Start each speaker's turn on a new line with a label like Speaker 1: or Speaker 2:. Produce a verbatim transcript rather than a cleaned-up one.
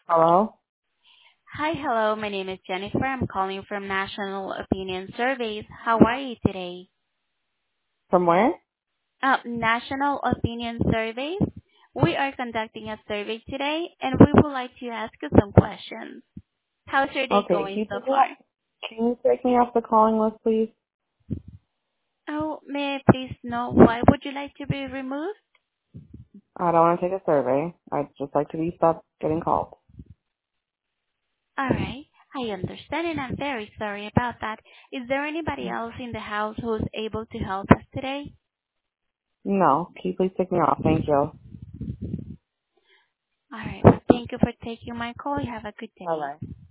Speaker 1: Hello?
Speaker 2: Hi, hello. My name is Jennifer. I'm calling from National Opinion Surveys. How are you today?
Speaker 1: From where?
Speaker 2: Uh, National Opinion Surveys. We are conducting a survey today, and we would like to ask you some questions. How's your day
Speaker 1: Okay, can
Speaker 2: going
Speaker 1: you
Speaker 2: so
Speaker 1: take me
Speaker 2: far?
Speaker 1: off, can you take me off the calling list, please?
Speaker 2: Oh, may I please know why would you like to be removed?
Speaker 1: I don't want to take a survey. I'd just like to be stopped getting called.
Speaker 2: All right. I understand, and I'm very sorry about that. Is there anybody else in the house who's able to help us today?
Speaker 1: No, can you please take me off? Thank you.
Speaker 2: All right. Well, thank you for taking my call. You have a good day.
Speaker 1: Bye-bye.